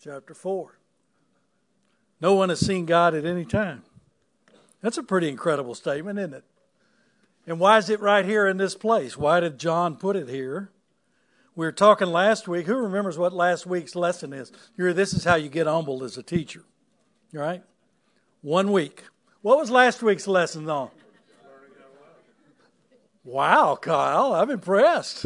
chapter 4. No one has seen God at any time. That's a pretty incredible statement, isn't it? And why is it right here in this place? Why did John put it here? We were talking last week. Who remembers what last week's lesson is? This is how you get humbled as a teacher. Right? 1 week. What was last week's lesson on? Wow, Kyle, I'm impressed.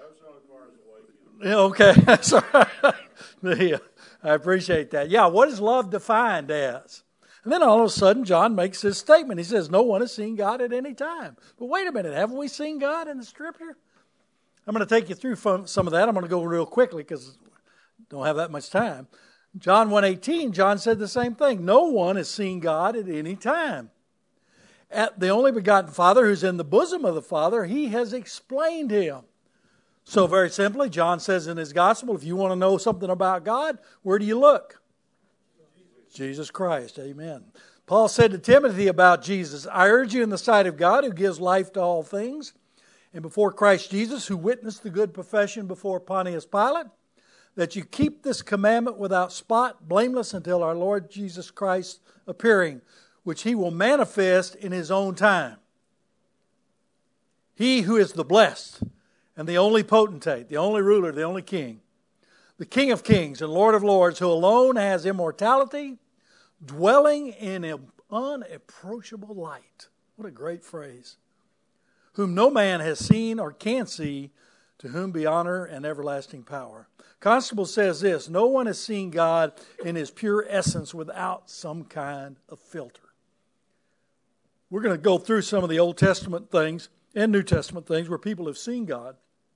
Okay, that's all right. Yeah, I appreciate that. Yeah, what is love defined as? And then all of a sudden, John makes this statement. He says, no one has seen God at any time. But wait a minute, haven't we seen God in the Scripture? I'm going to take you through some of that. I'm going to go real quickly because I don't have that much time. John 1:18, John said the same thing. No one has seen God at any time. At the only begotten Father who's in the bosom of the Father, he has explained him. So very simply, John says in his gospel, if you want to know something about God, where do you look? Jesus Christ, amen. Paul said to Timothy about Jesus, I urge you in the sight of God who gives life to all things, and before Christ Jesus who witnessed the good profession before Pontius Pilate, that you keep this commandment without spot, blameless until our Lord Jesus Christ appearing, which he will manifest in his own time. He who is the blessed and the only potentate, the only ruler, the only king, the King of kings and Lord of lords, who alone has immortality, dwelling in unapproachable light. What a great phrase. Whom no man has seen or can see, to whom be honor and everlasting power. Constable says this, no one has seen God in his pure essence without some kind of filter. We're going to go through some of the Old Testament things and New Testament things where people have seen God.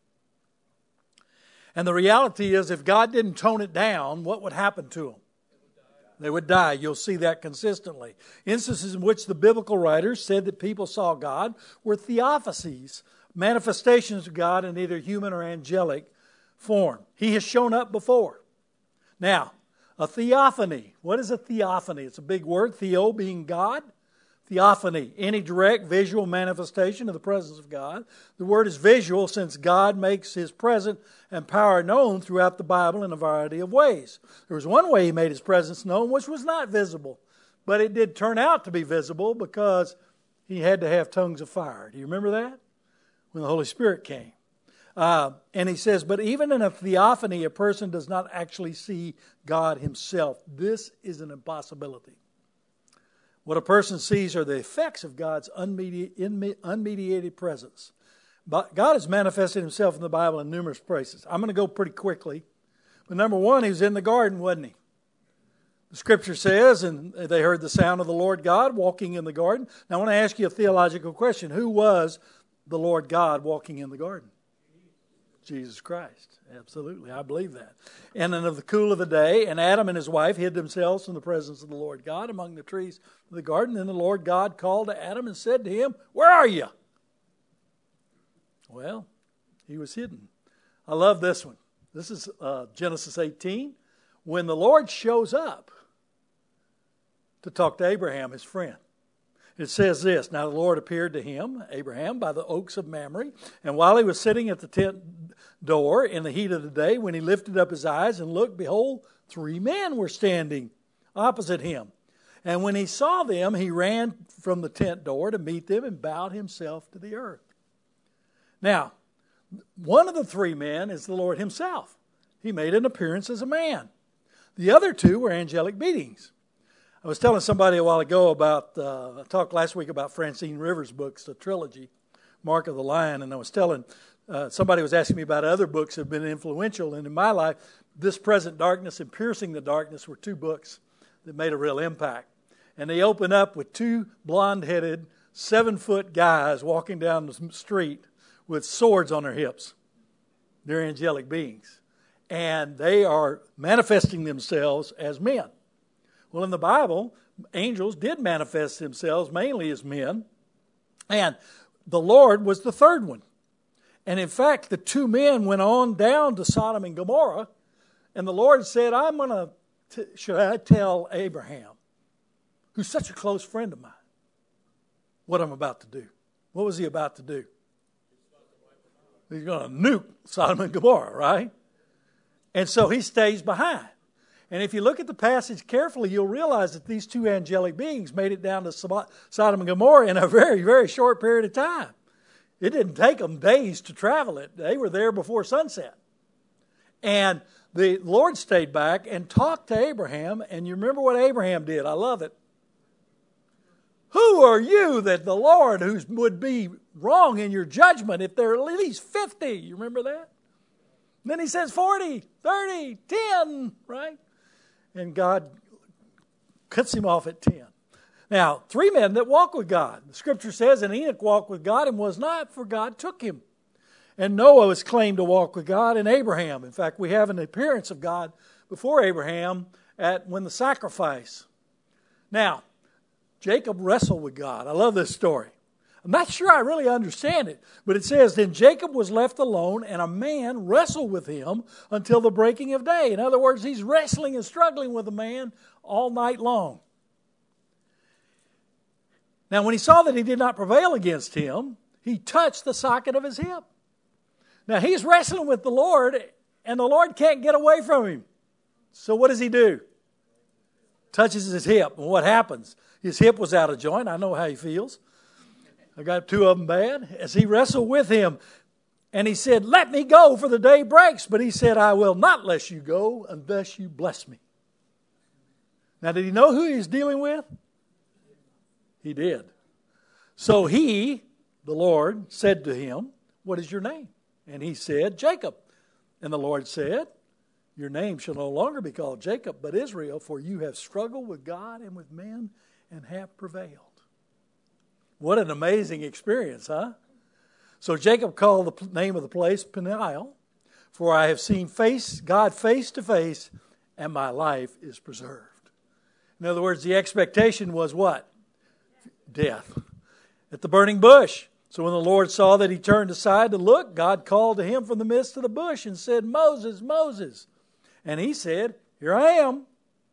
And the reality is, if God didn't tone it down, what would happen to them? They would die. You'll see that consistently. Instances in which the biblical writers said that people saw God were theophanies, manifestations of God in either human or angelic form. He has shown up before. Now, a theophany. What is a theophany? It's a big word. Theo being God. Theophany, any direct visual manifestation of the presence of God. The word is visual since God makes his presence and power known throughout the Bible in a variety of ways. There was one way he made his presence known which was not visible, but it did turn out to be visible because he had to have tongues of fire. Do you remember that? When the Holy Spirit came. And he says, but even in a theophany, a person does not actually see God himself. This is an impossibility. What a person sees are the effects of God's unmediated presence. But God has manifested himself in the Bible in numerous places. I'm going to go pretty quickly. But number one, he was in the garden, wasn't he? The Scripture says, and they heard the sound of the Lord God walking in the garden. Now I want to ask you a theological question. Who was the Lord God walking in the garden? Jesus Christ. Absolutely. I believe that. And in the cool of the day, and Adam and his wife hid themselves from the presence of the Lord God among the trees of the garden. And the Lord God called to Adam and said to him, where are you? Well, he was hidden. I love this one. This is Genesis 18. When the Lord shows up to talk to Abraham, his friend. It says this, now the Lord appeared to him, Abraham, by the oaks of Mamre, and while he was sitting at the tent door in the heat of the day, when he lifted up his eyes and looked, behold, 3 men were standing opposite him. And when he saw them, he ran from the tent door to meet them and bowed himself to the earth. Now, one of the 3 men is the Lord himself. He made an appearance as a man. The other 2 were angelic beings. I was telling somebody a while ago about, I talked last week about Francine Rivers' books, the trilogy, Mark of the Lion, and I was telling, somebody was asking me about other books that have been influential, and in my life, This Present Darkness and Piercing the Darkness were 2 books that made a real impact. And they open up with 2 blonde-headed, 7-foot guys walking down the street with swords on their hips. They're angelic beings. And they are manifesting themselves as men. Well, in the Bible, angels did manifest themselves mainly as men. And the Lord was the 3rd one. And in fact, the 2 men went on down to Sodom and Gomorrah. And the Lord said, should I tell Abraham, who's such a close friend of mine, what I'm about to do? What was he about to do? He's going to nuke Sodom and Gomorrah, right? And so he stays behind. And if you look at the passage carefully, you'll realize that these two angelic beings made it down to Sodom and Gomorrah in a very, very short period of time. It didn't take them days to travel it. They were there before sunset. And the Lord stayed back and talked to Abraham. And you remember what Abraham did. I love it. Who are you that the Lord, who would be wrong in your judgment if there are at least 50? You remember that? And then he says 40, 30, 10, right? And God cuts him off at 10. Now, 3 men that walk with God. The scripture says, and Enoch walked with God and was not, for God took him. And Noah was claimed to walk with God, and Abraham. In fact, we have an appearance of God before Abraham when the sacrifice. Now, Jacob wrestled with God. I love this story. I'm not sure I really understand it, but it says, then Jacob was left alone, and a man wrestled with him until the breaking of day. In other words, he's wrestling and struggling with a man all night long. Now, when he saw that he did not prevail against him, he touched the socket of his hip. Now, he's wrestling with the Lord, and the Lord can't get away from him. So what does he do? Touches his hip. And what happens? His hip was out of joint. I know how he feels. I got 2 of them bad. As he wrestled with him, and he said, let me go, for the day breaks. But he said, I will not let you go unless you bless me. Now, did he know who he was dealing with? He did. So he, the Lord, said to him, what is your name? And he said, Jacob. And the Lord said, your name shall no longer be called Jacob, but Israel, for you have struggled with God and with men and have prevailed. What an amazing experience, huh? So Jacob called the name of the place Peniel, for I have seen God face to face, and my life is preserved. In other words, the expectation was what? Death. At the burning bush. So when the Lord saw that he turned aside to look, God called to him from the midst of the bush and said, Moses, Moses. And he said, here I am.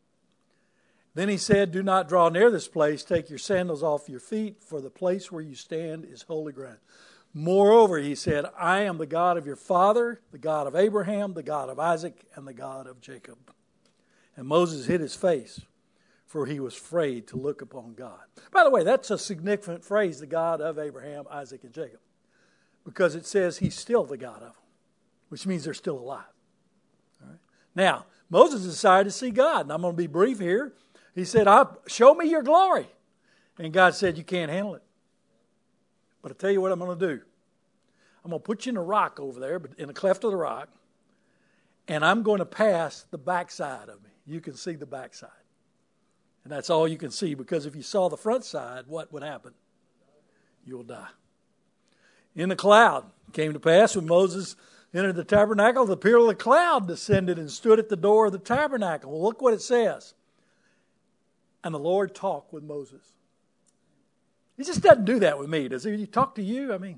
Then he said, do not draw near this place. Take your sandals off your feet, for the place where you stand is holy ground. Moreover, he said, I am the God of your father, the God of Abraham, the God of Isaac, and the God of Jacob. And Moses hid his face, for he was afraid to look upon God. By the way, that's a significant phrase, the God of Abraham, Isaac, and Jacob. Because it says he's still the God of them, which means they're still alive. All right? Now, Moses decided to see God, and I'm going to be brief here. He said, show me your glory. And God said, you can't handle it. But I'll tell you what I'm going to do. I'm going to put you in a rock over there, but in the cleft of the rock, and I'm going to pass the backside of me. You can see the backside. And that's all you can see, because if you saw the front side, what would happen? You'll die. In the cloud, it came to pass when Moses entered the tabernacle, the pillar of the cloud descended and stood at the door of the tabernacle. Well, look what it says. And the Lord talked with Moses. He just doesn't do that with me, does he? He talk to you? I mean,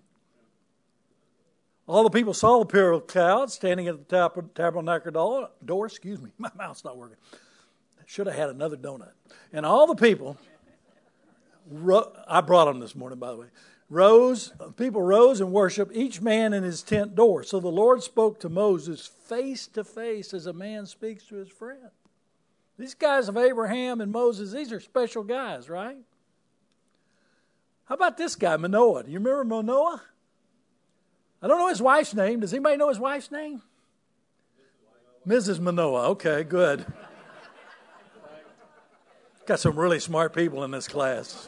all the people saw the pillar of cloud standing at the tabernacle door. Excuse me, my mouth's not working. Should have had another donut. And all the people, I brought them this morning, by the way, people rose and worshiped, each man in his tent door. So the Lord spoke to Moses face to face as a man speaks to his friend. These guys of Abraham and Moses, these are special guys, right? How about this guy, Manoah? Do you remember Manoah? I don't know his wife's name. Does anybody know his wife's name? Mrs. Manoah. Okay, good. Got some really smart people in this class.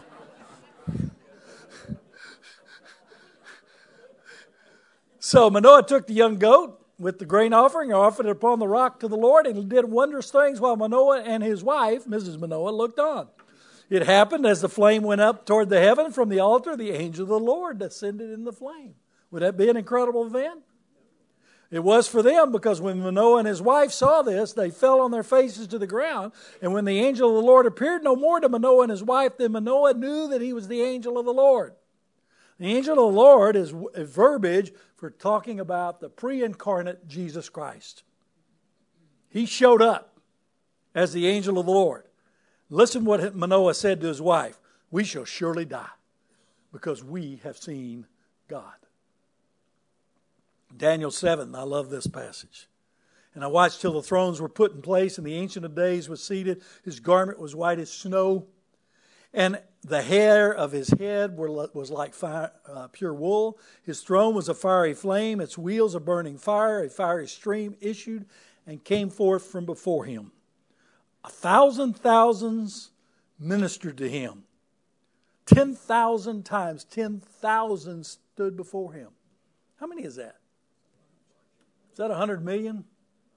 So Manoah took the young goat with the grain offering and offered it upon the rock to the Lord, and he did wondrous things while Manoah and his wife, Mrs. Manoah, looked on. It happened as the flame went up toward the heaven from the altar, the angel of the Lord descended in the flame. Would that be an incredible event? It was for them, because when Manoah and his wife saw this, they fell on their faces to the ground. And when the angel of the Lord appeared no more to Manoah and his wife, then Manoah knew that he was the angel of the Lord. The angel of the Lord is verbiage for talking about the pre-incarnate Jesus Christ. He showed up as the angel of the Lord. Listen what Manoah said to his wife. We shall surely die, because we have seen God. Daniel 7, I love this passage. And I watched till the thrones were put in place and the Ancient of Days was seated. His garment was white as snow. And the hair of his head was like pure wool. His throne was a fiery flame. Its wheels a burning fire. A fiery stream issued and came forth from before him. 1,000 thousands ministered to him. 10,000 times 10,000 stood before him. How many is that? Is that 100 million?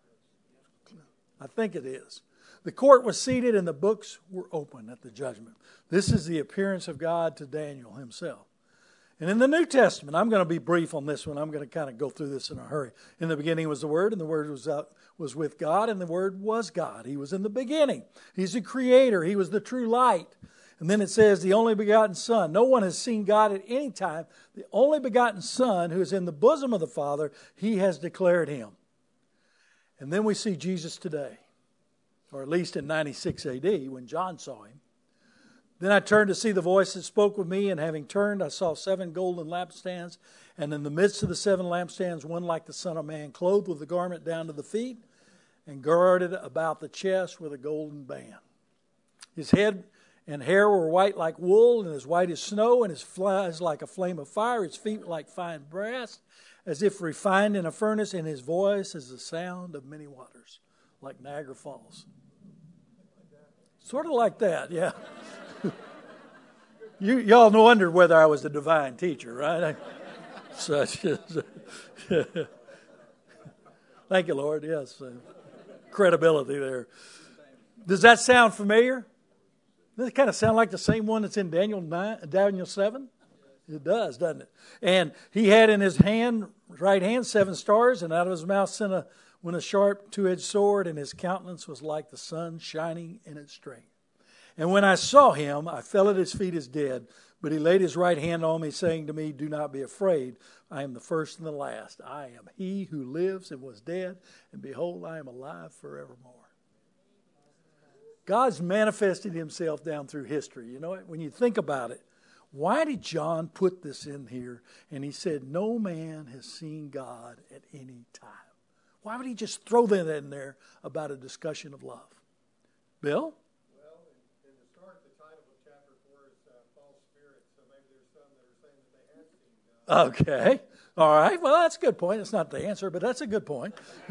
I think it is. The court was seated and the books were open at the judgment. This is the appearance of God to Daniel himself. And in the New Testament, I'm going to be brief on this one. I'm going to kind of go through this in a hurry. In the beginning was the Word, and the Word was with God, and the Word was God. He was in the beginning. He's the Creator. He was the true light. And then it says, the only begotten Son. No one has seen God at any time. The only begotten Son, who is in the bosom of the Father, He has declared Him. And then we see Jesus today, or at least in 96 AD when John saw Him. Then I turned to see the voice that spoke with me, and having turned, I saw 7 golden lampstands, and in the midst of the 7 lampstands, one like the Son of Man, clothed with a garment down to the feet, and girded about the chest with a golden band. His head and hair were white like wool, and as white as snow, and his eyes like a flame of fire, his feet like fine brass, as if refined in a furnace, and his voice is the sound of many waters, like Niagara Falls. Sort of like that, yeah. Y'all wondered whether I was the divine teacher, right? Thank you, Lord. Yes, credibility there. Does that sound familiar? Does it kind of sound like the same one that's in Daniel 7? It does, doesn't it? And he had in his right hand 7 stars, and out of his mouth went a sharp 2-edged sword, and his countenance was like the sun shining in its strength. And when I saw him, I fell at his feet as dead. But he laid his right hand on me, saying to me, do not be afraid. I am the first and the last. I am he who lives and was dead. And behold, I am alive forevermore. God's manifested himself down through history. You know, when you think about it, why did John put this in here? And he said, no man has seen God at any time. Why would he just throw that in there about a discussion of love? Bill? Okay. All right. Well, that's a good point. It's not the answer, but that's a good point.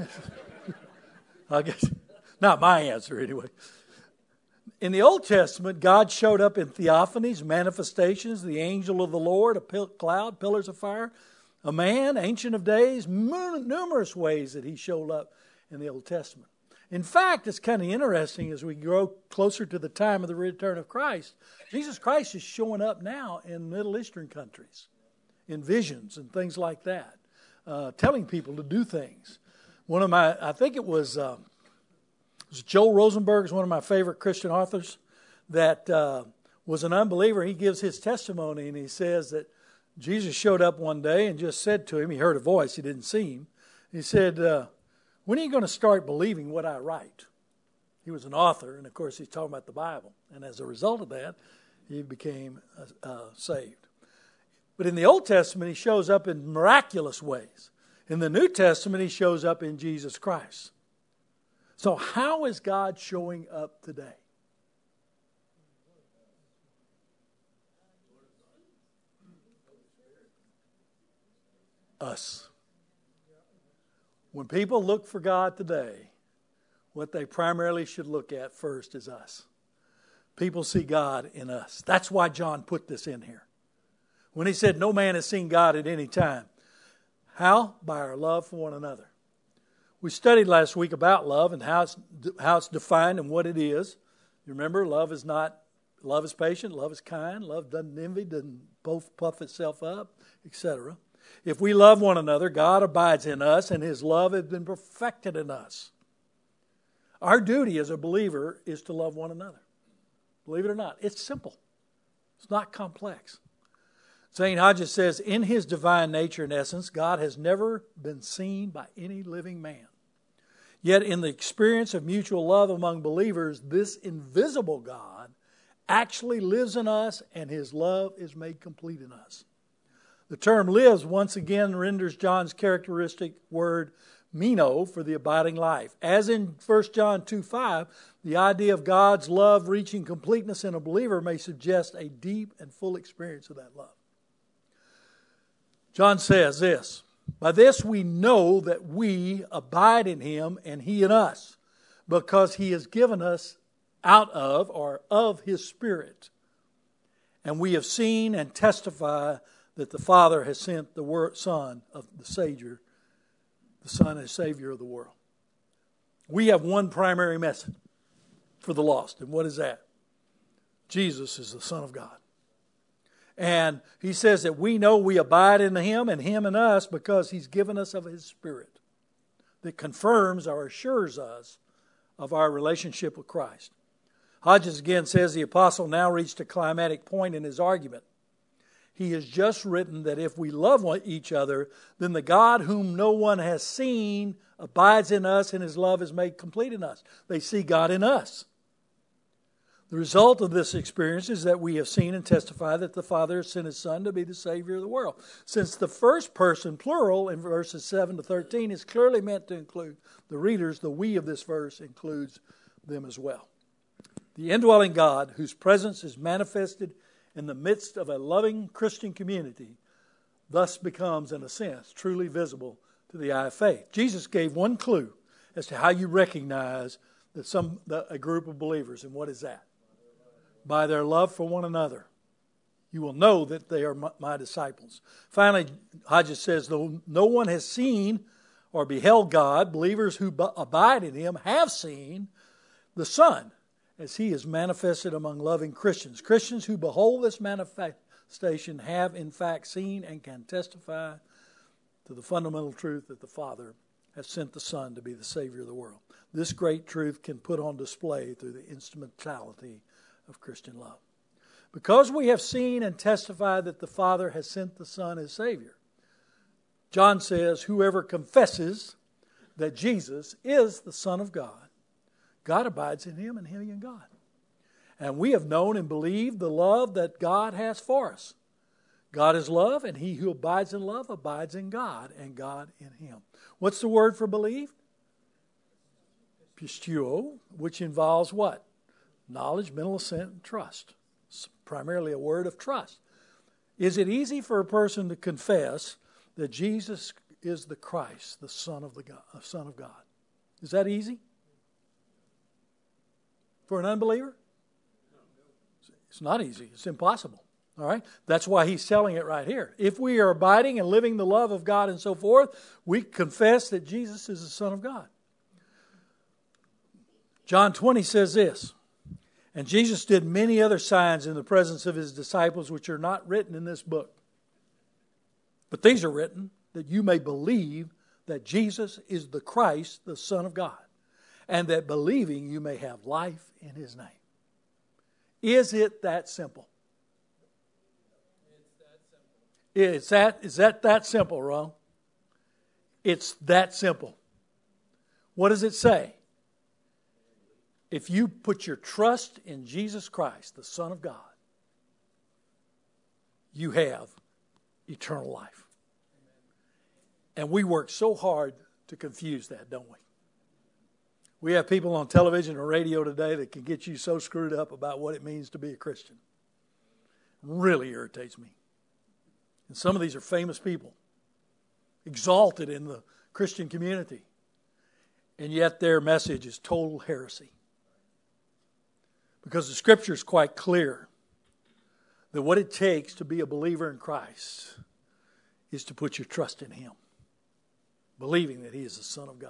I guess not my answer anyway. In the Old Testament, God showed up in theophanies, manifestations, the angel of the Lord, a cloud, pillars of fire, a man, Ancient of Days, numerous ways that he showed up in the Old Testament. In fact, it's kind of interesting as we grow closer to the time of the return of Christ. Jesus Christ is showing up now in Middle Eastern countries, in visions and things like that, telling people to do things. I think it was Joel Rosenberg is one of my favorite Christian authors that was an unbeliever. He gives his testimony and he says that Jesus showed up one day and just said to him, he heard a voice, he didn't see him. He said, when are you going to start believing what I write? He was an author, and of course he's talking about the Bible. And as a result of that, he became saved. But in the Old Testament, he shows up in miraculous ways. In the New Testament, he shows up in Jesus Christ. So how is God showing up today? Us. When people look for God today, what they primarily should look at first is us. People see God in us. That's why John put this in here. When he said, no man has seen God at any time. How? By our love for one another. We studied last week about love and how it's defined and what it is. You remember, love is patient, love is kind, love doesn't envy, doesn't both puff itself up, etc. If we love one another, God abides in us and his love has been perfected in us. Our duty as a believer is to love one another. Believe it or not, it's simple. It's not complex. St. Hodges says, in his divine nature and essence, God has never been seen by any living man. Yet in the experience of mutual love among believers, this invisible God actually lives in us and his love is made complete in us. The term lives once again renders John's characteristic word meno, for the abiding life. As in 1 John 2:5, the idea of God's love reaching completeness in a believer may suggest a deep and full experience of that love. John says this, by this we know that we abide in him and he in us, because he has given us out of, or of his Spirit. And we have seen and testify that the Father has sent the Son of the Savior, the Son and Savior of the world. We have one primary message for the lost. And what is that? Jesus is the Son of God. And he says that we know we abide in him and him in us because he's given us of his Spirit that confirms or assures us of our relationship with Christ. Hodges again says the apostle now reached a climatic point in his argument. He has just written that if we love each other, then the God whom no one has seen abides in us and his love is made complete in us. They see God in us. The result of this experience is that we have seen and testified that the Father has sent his Son to be the Savior of the world. Since the first person, plural, in verses 7 to 13 is clearly meant to include the readers, the we of this verse includes them as well. The indwelling God, whose presence is manifested in the midst of a loving Christian community, thus becomes, in a sense, truly visible to the eye of faith. Jesus gave one clue as to how you recognize that a group of believers, and what is that? By their love for one another. You will know that they are my disciples. Finally, Hodges says, though no one has seen or beheld God, believers who abide in him have seen the Son, as he is manifested among loving Christians. Christians who behold this manifestation have in fact seen and can testify to the fundamental truth that the Father has sent the Son to be the Savior of the world. This great truth can put on display through the instrumentality of Christian love. Because we have seen and testified that the Father has sent the Son as Savior, John says, whoever confesses that Jesus is the Son of God, God abides in him and him in God. And we have known and believed the love that God has for us. God is love, and he who abides in love abides in God, and God in him. What's the word for believe? Pisteuo, which involves what? Knowledge, mental assent, and trust. It's primarily a word of trust. Is it easy for a person to confess that Jesus is the Christ, the Son of God? Is that easy? For an unbeliever? It's not easy. It's impossible. All right? That's why he's telling it right here. If we are abiding and living the love of God and so forth, we confess that Jesus is the Son of God. John 20 says this, and Jesus did many other signs in the presence of his disciples which are not written in this book. But these are written that you may believe that Jesus is the Christ, the Son of God, and that believing you may have life in his name. Is it that simple? Is that simple, Ron? It's that simple. What does it say? If you put your trust in Jesus Christ, the Son of God, you have eternal life. And we work so hard to confuse that, don't we? We have people on television or radio today that can get you so screwed up about what it means to be a Christian. It really irritates me. And some of these are famous people, exalted in the Christian community, and yet their message is total heresy. Because the Scripture is quite clear that what it takes to be a believer in Christ is to put your trust in him, believing that he is the Son of God.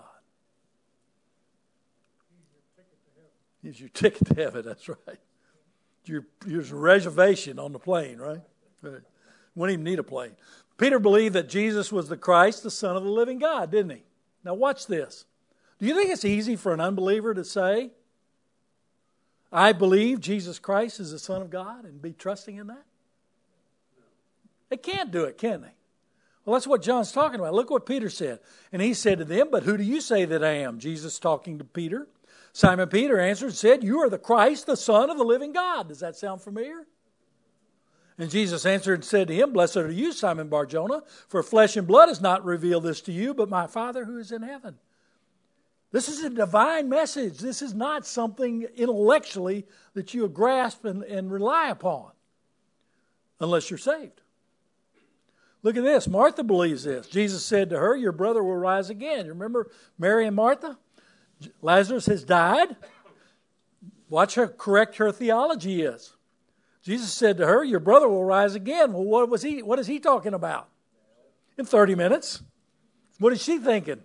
He's your ticket to heaven, that's right. Your reservation on the plane, right? Right. Wouldn't even need a plane. Peter believed that Jesus was the Christ, the Son of the living God, didn't he? Now watch this. Do you think it's easy for an unbeliever to say, I believe Jesus Christ is the Son of God, and be trusting in that? They can't do it, can they? Well, that's what John's talking about. Look what Peter said. And he said to them, but who do you say that I am? Jesus talking to Peter. Simon Peter answered and said, you are the Christ, the Son of the living God. Does that sound familiar? And Jesus answered and said to him, Blessed are you, Simon Bar-Jonah, for flesh and blood has not revealed this to you, but my Father who is in heaven. This is a divine message. This is not something intellectually that you grasp and rely upon, unless you're saved. Look at this. Martha believes this. Jesus said to her, Your brother will rise again. You remember Mary and Martha? Lazarus has died. Watch how correct her theology is. Jesus said to her, Your brother will rise again. Well, what is he talking about? In 30 minutes. What is she thinking?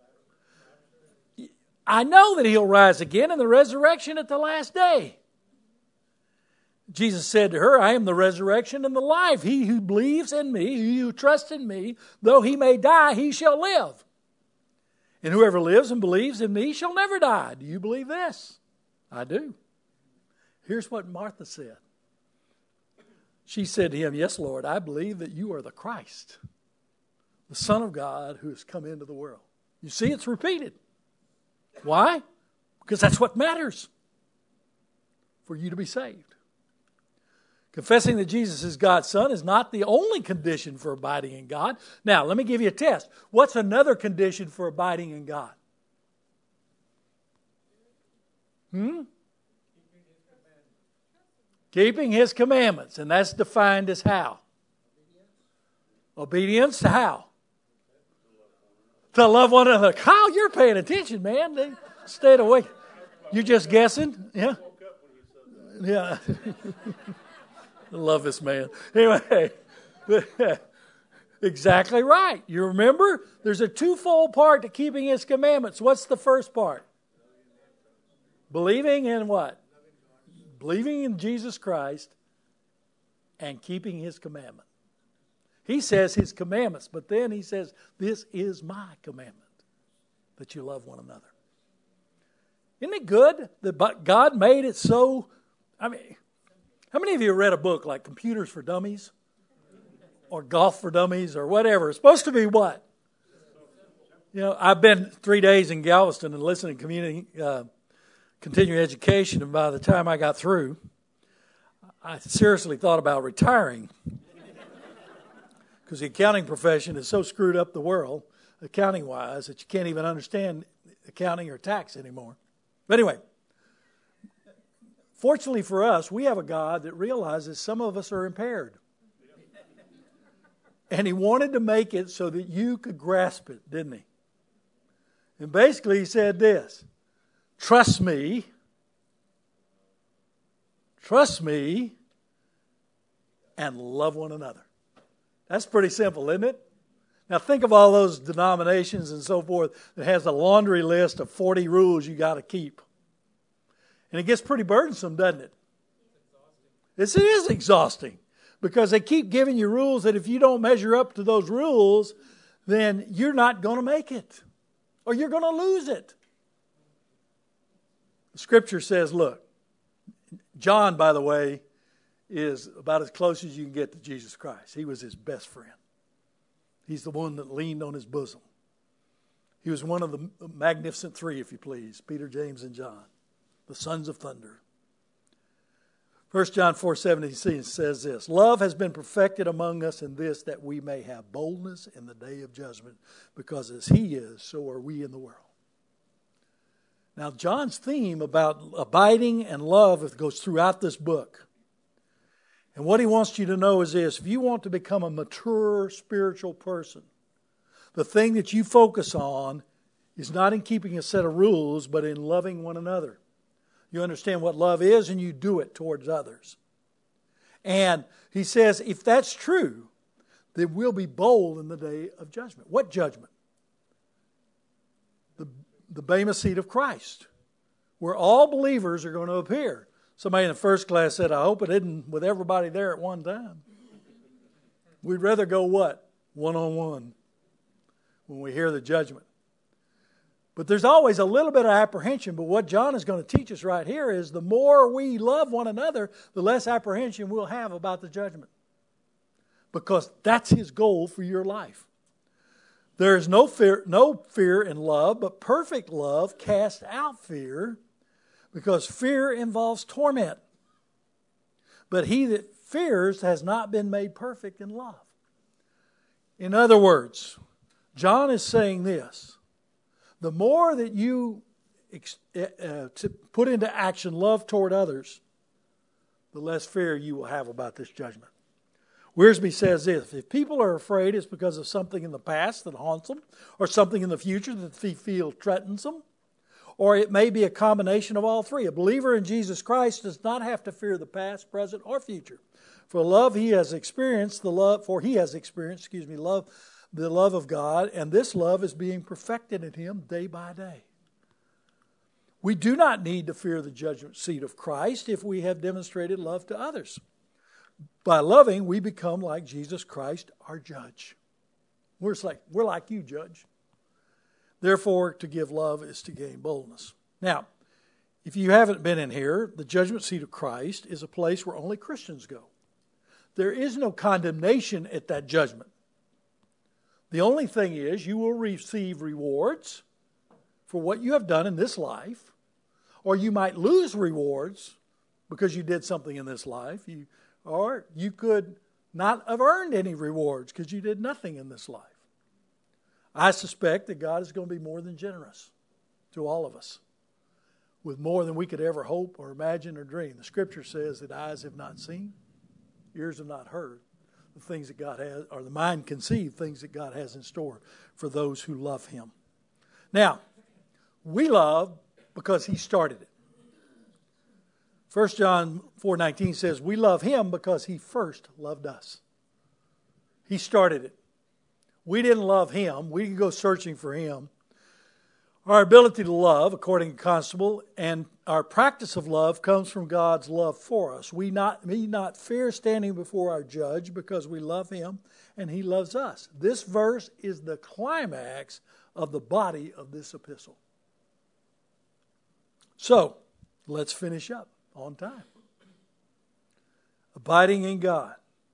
I know that he'll rise again in the resurrection at the last day. Jesus said to her, I am the resurrection and the life. He who believes in me, he who trusts in me, though he may die, he shall live. And whoever lives and believes in me shall never die. Do you believe this? I do. Here's what Martha said. She said to him, Yes, Lord, I believe that you are the Christ, the Son of God who has come into the world. You see, it's repeated. Why? Because that's what matters for you to be saved. Confessing that Jesus is God's Son is not the only condition for abiding in God. Now, let me give you a test. What's another condition for abiding in God? Keeping His commandments. And that's defined as how? Obedience to how? To love one another. Kyle, you're paying attention, man. They stayed awake. You're just guessing? Yeah? Yeah. I love this man. Anyway, exactly right. You remember? There's a twofold part to keeping His commandments. What's the first part? Believing in what? Believing in Jesus Christ and keeping His commandment. He says His commandments, but then He says, this is my commandment, that you love one another. Isn't it good that God made it so? I mean, how many of you read a book like Computers for Dummies or Golf for Dummies or whatever? It's supposed to be what? You know, I've been 3 days in Galveston and listening to continuing education, and by the time I got through, I seriously thought about retiring because the accounting profession has so screwed up the world, accounting-wise, that you can't even understand accounting or tax anymore. But anyway, fortunately for us, we have a God that realizes some of us are impaired. And He wanted to make it so that you could grasp it, didn't He? And basically He said this, trust me, and love one another. That's pretty simple, isn't it? Now think of all those denominations and so forth that has a laundry list of 40 rules you got to keep. And it gets pretty burdensome, doesn't it? It is exhausting because they keep giving you rules that if you don't measure up to those rules, then you're not going to make it or you're going to lose it. The Scripture says, look, John, by the way, is about as close as you can get to Jesus Christ. He was his best friend. He's the one that leaned on his bosom. He was one of the magnificent three, if you please, Peter, James, and John, the sons of thunder. 1 John 4:17 says this, love has been perfected among us in this, that we may have boldness in the day of judgment, because as He is, so are we in the world. Now, John's theme about abiding and love goes throughout this book. And what he wants you to know is this, if you want to become a mature spiritual person, the thing that you focus on is not in keeping a set of rules, but in loving one another. You understand what love is and you do it towards others. And he says, if that's true, then we'll be bold in the day of judgment. What judgment? The Bema seat of Christ, where all believers are going to appear. Somebody in the first class said, I hope it isn't with everybody there at one time. We'd rather go what? One-on-one when we hear the judgment. But there's always a little bit of apprehension. But what John is going to teach us right here is the more we love one another, the less apprehension we'll have about the judgment. Because that's His goal for your life. There is no fear in love, but perfect love casts out fear, because fear involves torment. But he that fears has not been made perfect in love. In other words, John is saying this: the more that you to put into action love toward others, the less fear you will have about this judgment. Wiersbe says this: if people are afraid, it's because of something in the past that haunts them, or something in the future that they feel threatens them, or it may be a combination of all three. A believer in Jesus Christ does not have to fear the past, present, or future. For he has experienced the love of God, and this love is being perfected in him day by day. We do not need to fear the judgment seat of Christ if we have demonstrated love to others. By loving, we become like Jesus Christ, our judge. We're like you, Judge. Therefore, to give love is to gain boldness. Now, if you haven't been in here, the judgment seat of Christ is a place where only Christians go. There is no condemnation at that judgment. The only thing is you will receive rewards for what you have done in this life, or you might lose rewards because you did something in this life, or you could not have earned any rewards because you did nothing in this life. I suspect that God is going to be more than generous to all of us, with more than we could ever hope or imagine or dream. The Scripture says that eyes have not seen, ears have not heard the things that God has, or the mind conceived things that God has in store for those who love Him. Now, we love because He started it. 1 John 4:19 says, we love Him because He first loved us. He started it. We didn't love Him. We didn't go searching for Him. Our ability to love, according to Constable, and our practice of love comes from God's love for us. We need not fear standing before our judge because we love Him and He loves us. This verse is the climax of the body of this epistle. So, let's finish up on time. Abiding in God.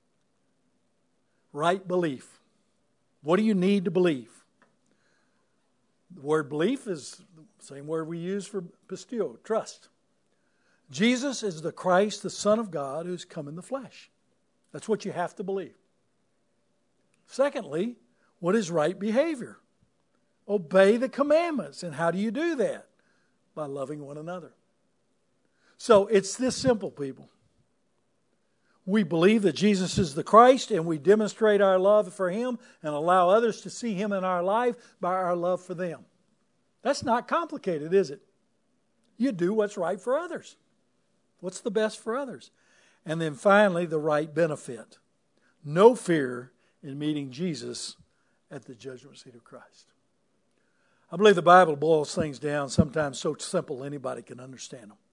Right belief. What do you need to believe? The word belief is the same word we use for pistio, trust. Jesus is the Christ, the Son of God, who's come in the flesh. That's what you have to believe. Secondly, what is right behavior? Obey the commandments. And how do you do that? By loving one another. So it's this simple, people. We believe that Jesus is the Christ, and we demonstrate our love for Him and allow others to see Him in our life by our love for them. That's not complicated, is it? You do what's right for others. What's the best for others? And then finally, the right benefit. No fear in meeting Jesus at the judgment seat of Christ. I believe the Bible boils things down sometimes so simple anybody can understand them.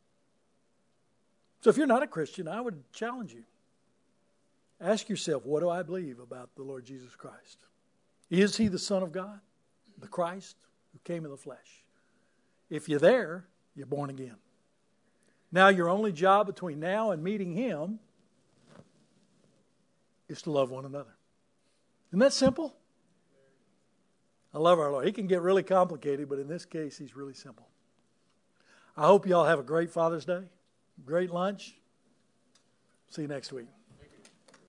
So if you're not a Christian, I would challenge you. Ask yourself, what do I believe about the Lord Jesus Christ? Is He the Son of God, the Christ who came in the flesh? If you're there, you're born again. Now your only job between now and meeting Him is to love one another. Isn't that simple? I love our Lord. He can get really complicated, but in this case, He's really simple. I hope you all have a great Father's Day. Great lunch. See you next week.